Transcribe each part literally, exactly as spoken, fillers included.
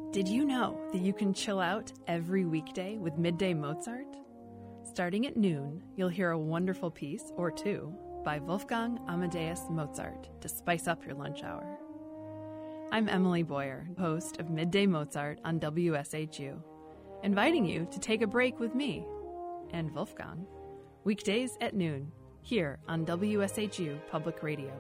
Did you know that you can chill out every weekday with Midday Mozart? Starting at noon, you'll hear a wonderful piece or two by Wolfgang Amadeus Mozart to spice up your lunch hour. I'm Emily Boyer, host of Midday Mozart on W S H U, inviting you to take a break with me and Wolfgang, weekdays at noon, here on W S H U Public Radio.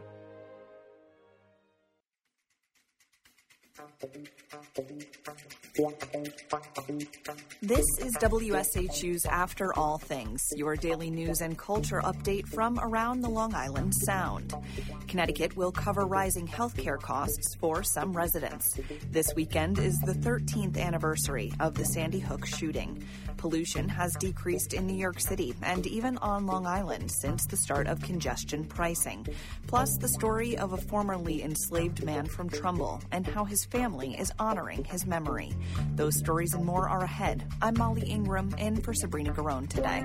This is W S H U's After All Things, your daily news and culture update from around the Long Island Sound. Connecticut will cover rising healthcare costs for some residents. This weekend is the thirteenth anniversary of the Sandy Hook shooting. Pollution has decreased in New York City and even on Long Island since the start of congestion pricing. Plus, the story of a formerly enslaved man from Trumbull and how his family is honoring his memory. Those stories and more are ahead. I'm Molly Ingram, in for Sabrina Garone today.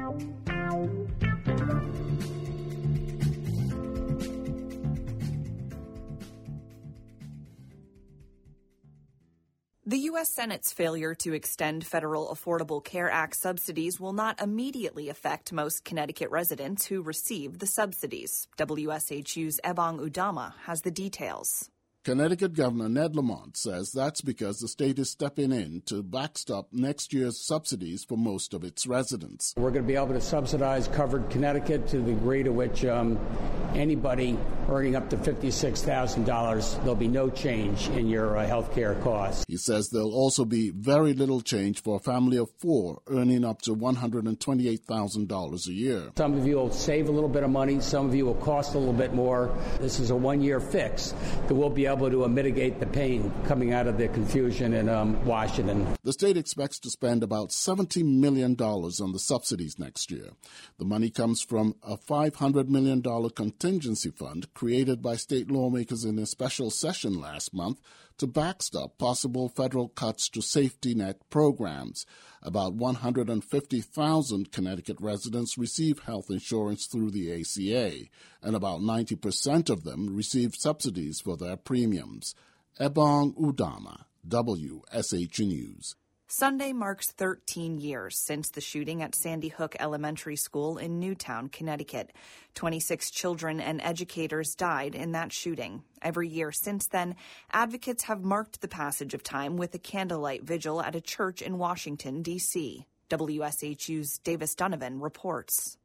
The U S Senate's failure to extend federal Affordable Care Act subsidies will not immediately affect most Connecticut residents who receive the subsidies. W S H U's Ebong Udama has the details. Connecticut Governor Ned Lamont says that's because the state is stepping in to backstop next year's subsidies for most of its residents. We're going to be able to subsidize covered Connecticut to the degree to which um, anybody earning up to fifty-six thousand dollars, there'll be no change in your uh, health care costs. He says there'll also be very little change for a family of four earning up to one hundred twenty-eight thousand dollars a year. Some of you will save a little bit of money. Some of you will cost a little bit more. This is a one-year fix that we'll be able able to uh, mitigate the pain coming out of the confusion in um, Washington. The state expects to spend about seventy million dollars on the subsidies next year. The money comes from a five hundred million dollars contingency fund created by state lawmakers in a special session last month to backstop possible federal cuts to safety net programs. About one hundred fifty thousand Connecticut residents receive health insurance through the A C A, and about ninety percent of them receive subsidies for their premiums. Ebong Udama, W S H News. Sunday marks thirteen years since the shooting at Sandy Hook Elementary School in Newtown, Connecticut. twenty-six children and educators died in that shooting. Every year since then, advocates have marked the passage of time with a candlelight vigil at a church in Washington, D C W S H U's Davis Donovan reports.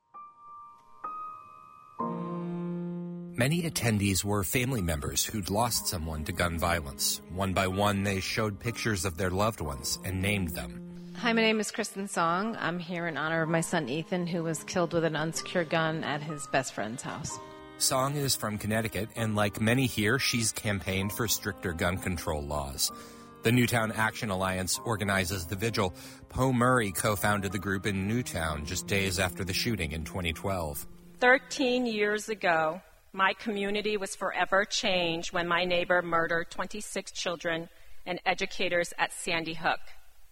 Many attendees were family members who'd lost someone to gun violence. One by one, they showed pictures of their loved ones and named them. Hi, my name is Kristen Song. I'm here in honor of my son Ethan, who was killed with an unsecured gun at his best friend's house. Song is from Connecticut, and like many here, she's campaigned for stricter gun control laws. The Newtown Action Alliance organizes the vigil. Poe Murray co-founded the group in Newtown just days after the shooting in twenty twelve. Thirteen years ago, my community was forever changed when my neighbor murdered twenty-six children and educators at Sandy Hook.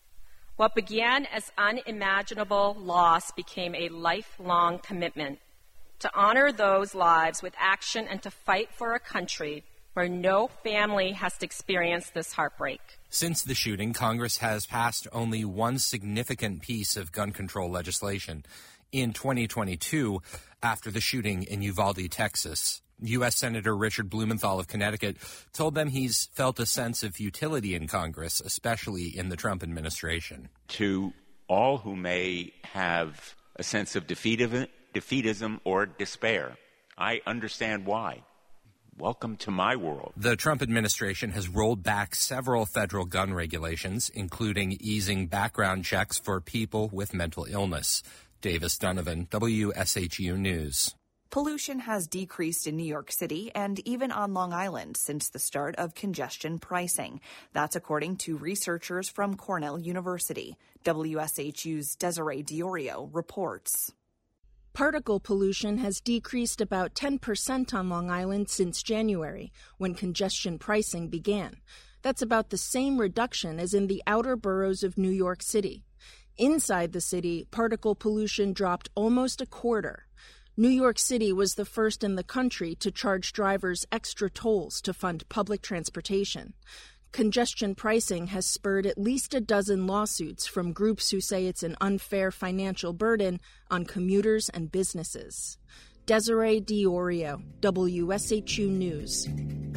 What began as unimaginable loss became a lifelong commitment to honor those lives with action and to fight for a country where no family has to experience this heartbreak. Since the shooting, Congress has passed only one significant piece of gun control legislation. In twenty twenty-two, after the shooting in Uvalde, Texas, U S Senator Richard Blumenthal of Connecticut told them he's felt a sense of futility in Congress, especially in the Trump administration. To all who may have a sense of defeatism or despair, I understand why. Welcome to my world. The Trump administration has rolled back several federal gun regulations, including easing background checks for people with mental illness. Davis Donovan, W S H U News. Pollution has decreased in New York City and even on Long Island since the start of congestion pricing. That's according to researchers from Cornell University. W S H U's Desiree Diorio reports. Particle pollution has decreased about ten percent on Long Island since January, when congestion pricing began. That's about the same reduction as in the outer boroughs of New York City. Inside the city, particle pollution dropped almost a quarter. New York City was the first in the country to charge drivers extra tolls to fund public transportation. Congestion pricing has spurred at least a dozen lawsuits from groups who say it's an unfair financial burden on commuters and businesses. Desiree Diorio, W S H U News.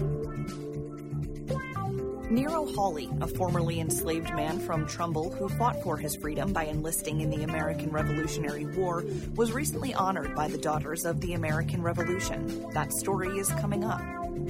Nero Hawley, a formerly enslaved man from Trumbull who fought for his freedom by enlisting in the American Revolutionary War, was recently honored by the Daughters of the American Revolution. That story is coming up.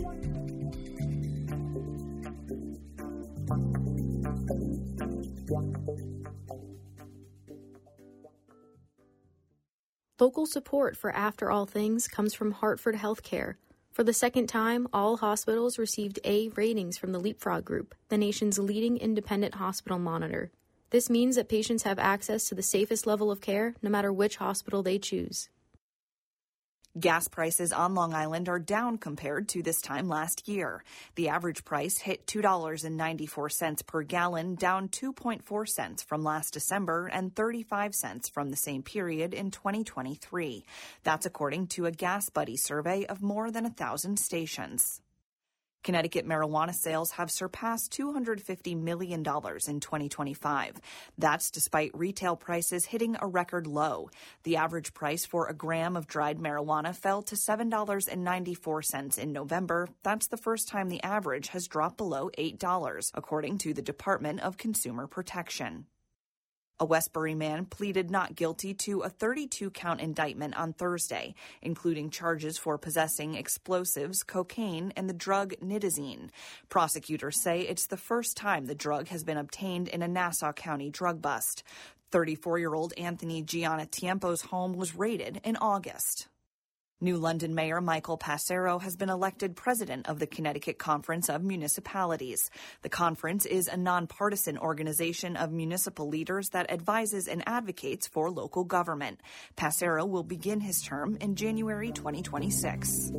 Local support for After All Things comes from Hartford Healthcare. For the second time, all hospitals received A ratings from the Leapfrog Group, the nation's leading independent hospital monitor. This means that patients have access to the safest level of care, no matter which hospital they choose. Gas prices on Long Island are down compared to this time last year. The average price hit two dollars and ninety-four cents per gallon, down two point four cents from last December and thirty-five cents from the same period in twenty twenty-three. That's according to a Gas Buddy survey of more than a thousand stations. Connecticut marijuana sales have surpassed two hundred fifty million dollars in twenty twenty-five. That's despite retail prices hitting a record low. The average price for a gram of dried marijuana fell to seven dollars and ninety-four cents in November. That's the first time the average has dropped below eight dollars, according to the Department of Consumer Protection. A Westbury man pleaded not guilty to a thirty-two count indictment on Thursday, including charges for possessing explosives, cocaine, and the drug nitazene. Prosecutors say it's the first time the drug has been obtained in a Nassau County drug bust. thirty-four-year-old Anthony Giannatiempo's home was raided in August. New London Mayor Michael Passero has been elected president of the Connecticut Conference of Municipalities. The conference is a nonpartisan organization of municipal leaders that advises and advocates for local government. Passero will begin his term in January twenty twenty-six.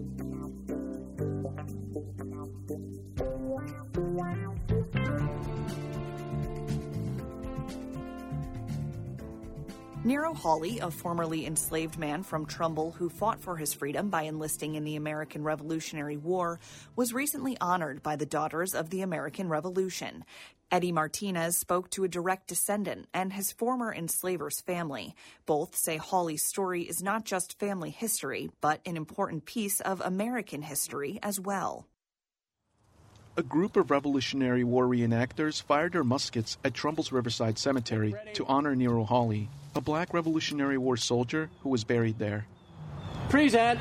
Nero Hawley, a formerly enslaved man from Trumbull who fought for his freedom by enlisting in the American Revolutionary War, was recently honored by the Daughters of the American Revolution. Eddie Martinez spoke to a direct descendant and his former enslaver's family. Both say Hawley's story is not just family history, but an important piece of American history as well. A group of Revolutionary War reenactors fired their muskets at Trumbull's Riverside Cemetery to honor Nero Hawley, a black Revolutionary War soldier who was buried there. Present!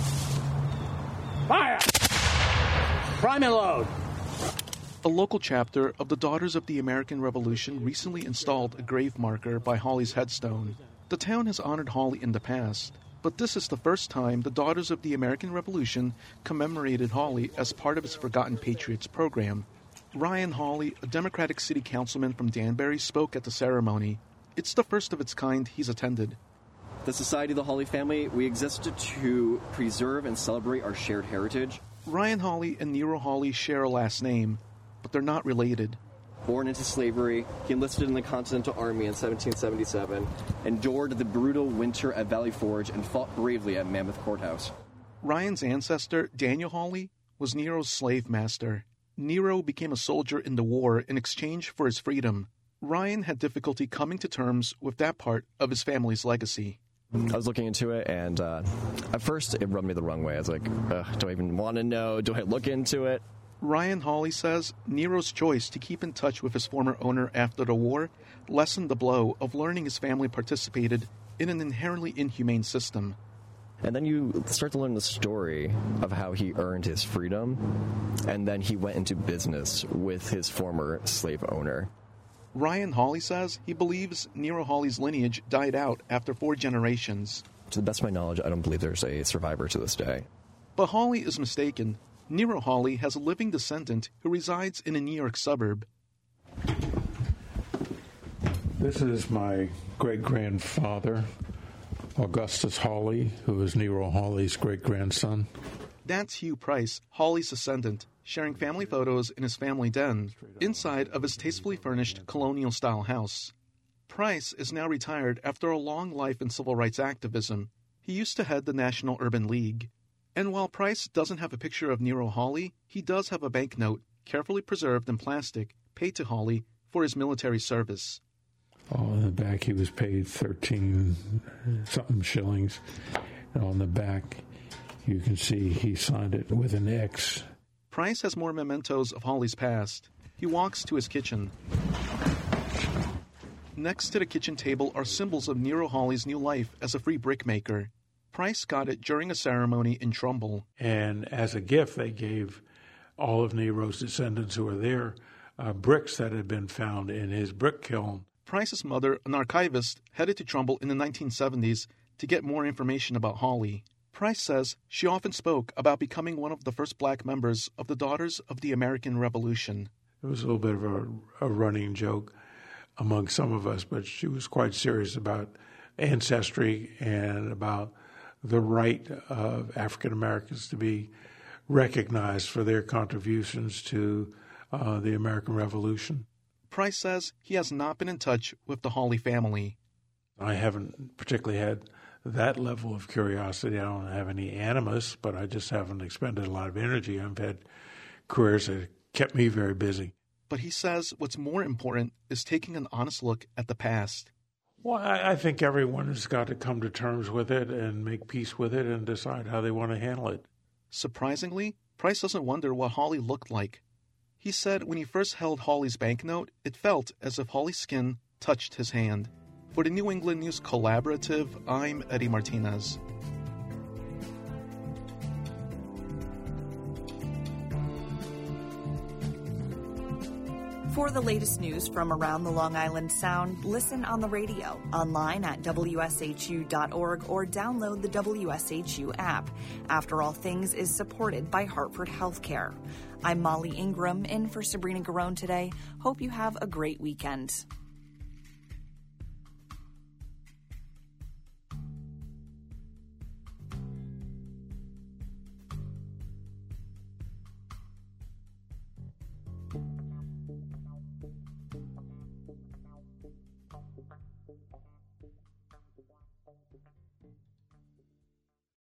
Fire! Prime and load! A local chapter of the Daughters of the American Revolution recently installed a grave marker by Hawley's headstone. The town has honored Hawley in the past, but this is the first time the Daughters of the American Revolution commemorated Hawley as part of its Forgotten Patriots program. Ryan Hawley, a Democratic city councilman from Danbury, spoke at the ceremony. It's the first of its kind he's attended. The Society of the Hawley Family, we exist to preserve and celebrate our shared heritage. Ryan Hawley and Nero Hawley share a last name, but they're not related. Born into slavery, he enlisted in the Continental Army in seventeen seventy-seven, endured the brutal winter at Valley Forge, and fought bravely at Mammoth Courthouse. Ryan's ancestor, Daniel Hawley, was Nero's slave master. Nero became a soldier in the war in exchange for his freedom. Ryan had difficulty coming to terms with that part of his family's legacy. I was looking into it, and uh, at first it rubbed me the wrong way. I was like, Ugh, do I even want to know? Do I look into it? Ryan Hawley says Nero's choice to keep in touch with his former owner after the war lessened the blow of learning his family participated in an inherently inhumane system. And then you start to learn the story of how he earned his freedom, and then he went into business with his former slave owner. Ryan Hawley says he believes Nero Hawley's lineage died out after four generations. To the best of my knowledge, I don't believe there's a survivor to this day. But Hawley is mistaken. Nero Hawley has a living descendant who resides in a New York suburb. This is my great-grandfather, Augustus Hawley, who is Nero Hawley's great-grandson. That's Hugh Price, Hawley's descendant, sharing family photos in his family den, inside of his tastefully furnished colonial-style house. Price is now retired after a long life in civil rights activism. He used to head the National Urban League. And while Price doesn't have a picture of Nero Hawley, he does have a banknote carefully preserved in plastic, paid to Hawley for his military service. Oh, in the back, he was paid thirteen something shillings. And on the back, you can see he signed it with an X. Price has more mementos of Hawley's past. He walks to his kitchen. Next to the kitchen table are symbols of Nero Hawley's new life as a free brickmaker. Price got it during a ceremony in Trumbull. And as a gift, they gave all of Nero's descendants who were there uh, bricks that had been found in his brick kiln. Price's mother, an archivist, headed to Trumbull in the nineteen seventies to get more information about Hawley. Price says she often spoke about becoming one of the first black members of the Daughters of the American Revolution. It was a little bit of a, a running joke among some of us, but she was quite serious about ancestry and about the right of African Americans to be recognized for their contributions to uh, the American Revolution. Price says he has not been in touch with the Hawley family. I haven't particularly had that level of curiosity. I don't have any animus, but I just haven't expended a lot of energy. I've had careers that kept me very busy. But he says what's more important is taking an honest look at the past. Well, I, I think everyone has got to come to terms with it and make peace with it and decide how they want to handle it. Surprisingly, Price doesn't wonder what Hawley looked like. He said when he first held Hawley's banknote, it felt as if Hawley's skin touched his hand. For the New England News Collaborative, I'm Eddie Martinez. For the latest news from around the Long Island Sound, listen on the radio, online at W S H U dot org, or download the W S H U app. After All Things is supported by Hartford Healthcare. I'm Molly Ingram, in for Sabrina Garone today. Hope you have a great weekend.